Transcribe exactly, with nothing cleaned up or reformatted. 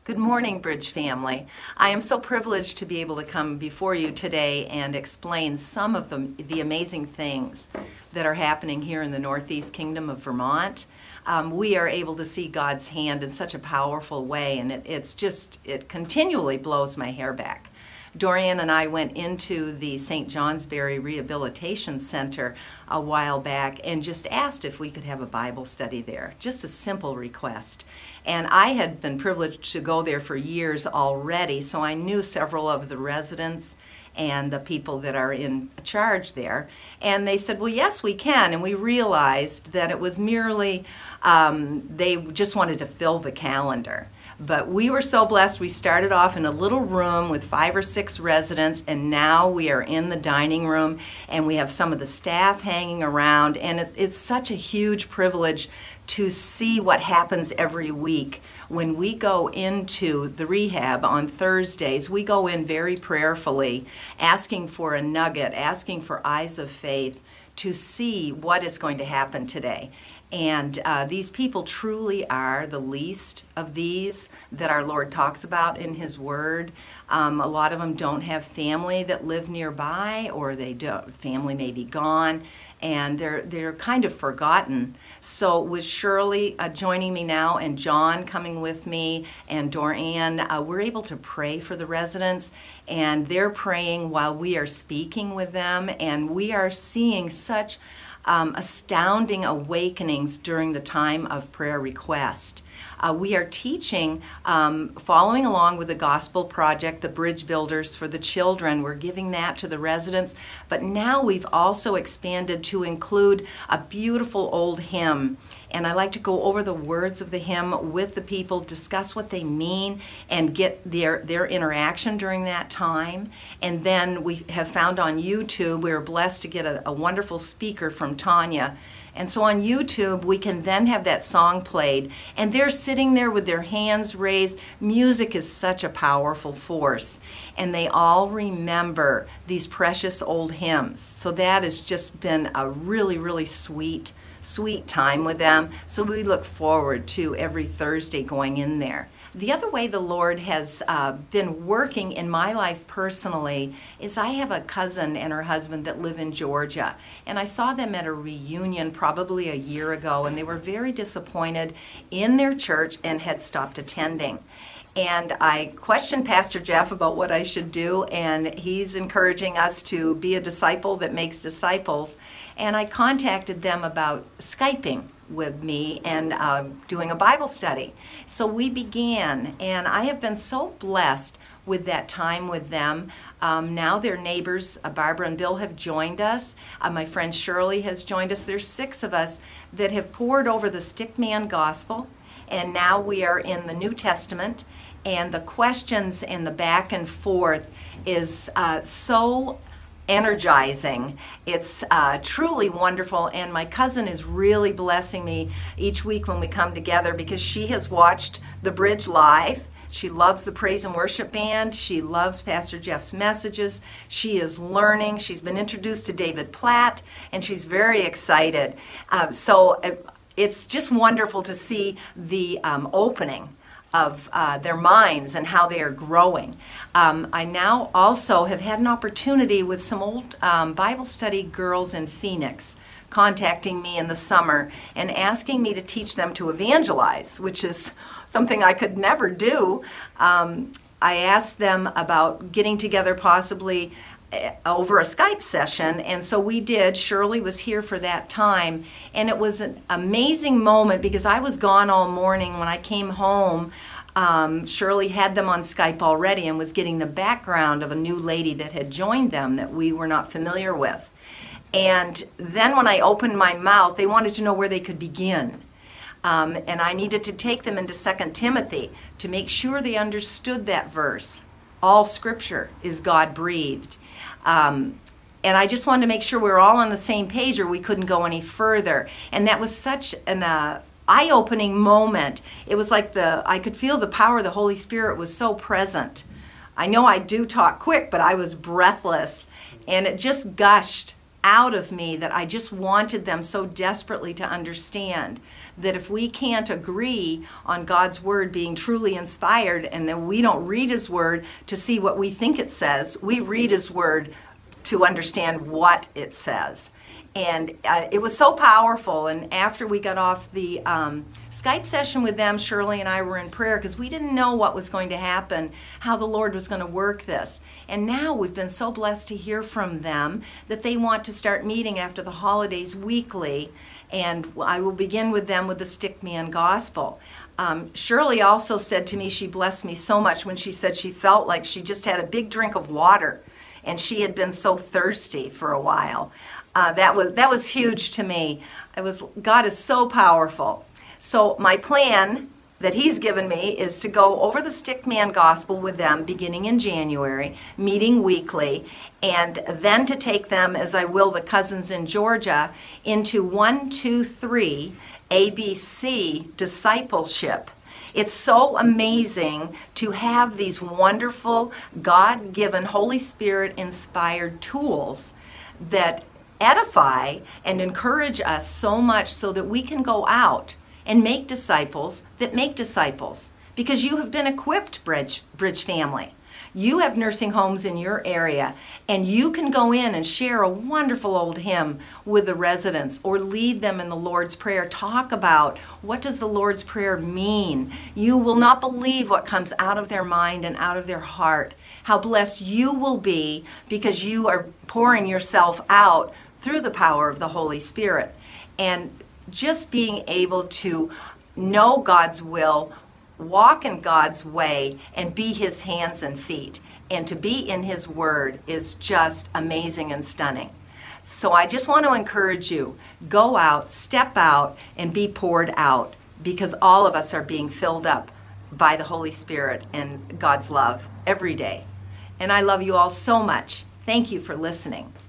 Good morning, Bridge family. I am so privileged to be able to come before you today and explain some of the, the amazing things that are happening here in the Northeast Kingdom of Vermont. Um, we are able to see God's hand in such a powerful way, and it, it's just, it continually blows my hair back. Dorian and I went into the Saint Johnsbury Rehabilitation Center a while back and just asked if we could have a Bible study there. Just a simple request. And I had been privileged to go there for years already, so I knew several of the residents and the people that are in charge there. And they said, well, yes, we can. And we realized that it was merely, um, they just wanted to fill the calendar. But we were so blessed. We started off in a little room with five or six residents, and now we are in the dining room, and we have some of the staff hanging around, and it, it's such a huge privilege to see what happens every week. When we go into the rehab on Thursdays, we go in very prayerfully, asking for a nugget, asking for eyes of faith to see what is going to happen today. And uh, these people truly are the least of these that our Lord talks about in His Word. Um, a lot of them don't have family that live nearby, or they don't, family may be gone, and they're they're kind of forgotten. So with Shirley uh, joining me now, and John coming with me, and Dorian, uh, we're able to pray for the residents, and they're praying while we are speaking with them, and we are seeing such Um, astounding awakenings during the time of prayer request. Uh, we are teaching, um, following along with the Gospel Project, the Bridge Builders for the Children. We're giving that to the residents, but now we've also expanded to include a beautiful old hymn. And I like to go over the words of the hymn with the people, discuss what they mean, and get their, their interaction during that time. And then we have found on YouTube, we were blessed to get a, a wonderful speaker from Tanya. And so on YouTube, we can then have that song played, and they're sitting there with their hands raised. Music is such a powerful force, and they all remember these precious old hymns. So that has just been a really, really sweet sweet time with them. So we look forward to every Thursday going in there. The other way the Lord has uh, been working in my life personally is I have a cousin and her husband that live in Georgia, and I saw them at a reunion probably a year ago, and they were very disappointed in their church and had stopped attending. And I questioned Pastor Jeff about what I should do, and he's encouraging us to be a disciple that makes disciples. And I contacted them about Skyping with me and uh, doing a Bible study. So we began, and I have been so blessed with that time with them. Um, now their neighbors, uh, Barbara and Bill, have joined us. Uh, my friend Shirley has joined us. There's six of us that have poured over the Stickman Gospel, and now we are in the New Testament. And the questions and the back and forth is uh, so energizing. It's uh, truly wonderful, and my cousin is really blessing me each week when we come together, because she has watched the Bridge live. She loves the praise and worship band. She loves Pastor Jeff's messages. She is learning. She's been introduced to David Platt, and she's very excited. Uh, so it, it's just wonderful to see the um, opening of uh, their minds and how they are growing. Um, I now also have had an opportunity with some old um, Bible study girls in Phoenix contacting me in the summer and asking me to teach them to evangelize, which is something I could never do. Um, I asked them about getting together possibly over a Skype session, and so we did. Shirley was here for that time, and it was an amazing moment because I was gone all morning. When I came home, um, Shirley had them on Skype already and was getting the background of a new lady that had joined them that we were not familiar with. And then when I opened my mouth, they wanted to know where they could begin. Um, and I needed to take them into Second Timothy to make sure they understood that verse. All Scripture is God-breathed. Um, and I just wanted to make sure we were all on the same page, or we couldn't go any further. And that was such an uh, eye-opening moment. It was like the I could feel the power of the Holy Spirit was so present. I know I do talk quick, but I was breathless, and it just gushed out of me that I just wanted them so desperately to understand that if we can't agree on God's word being truly inspired, and then we don't read his word to see what we think it says, we read his word to understand what it says. And uh, it was so powerful. And after we got off the um, Skype session with them, Shirley and I were in prayer because we didn't know what was going to happen, how the Lord was going to work this. And now we've been so blessed to hear from them that they want to start meeting after the holidays weekly. And I will begin with them with the Stick Man Gospel. Um, Shirley also said to me, she blessed me so much when she said she felt like she just had a big drink of water and she had been so thirsty for a while. Uh, that was that was huge to me. It was God is so powerful. So my plan that he's given me is to go over the Stick Man Gospel with them beginning in January, meeting weekly, and then to take them, as I will the cousins in Georgia, into one, two, three A B C discipleship. It's so amazing to have these wonderful, God-given, Holy Spirit-inspired tools that edify and encourage us so much so that we can go out and make disciples that make disciples. Because you have been equipped, Bridge, Bridge family. You have nursing homes in your area, and you can go in and share a wonderful old hymn with the residents or lead them in the Lord's Prayer. Talk about what does the Lord's Prayer mean. You will not believe what comes out of their mind and out of their heart. How blessed you will be because you are pouring yourself out through the power of the Holy Spirit. And just being able to know God's will, walk in God's way, and be his hands and feet, and to be in his word is just amazing and stunning. So I just want to encourage you, go out, step out, and be poured out, because all of us are being filled up by the Holy Spirit and God's love every day. And I love you all so much. Thank you for listening.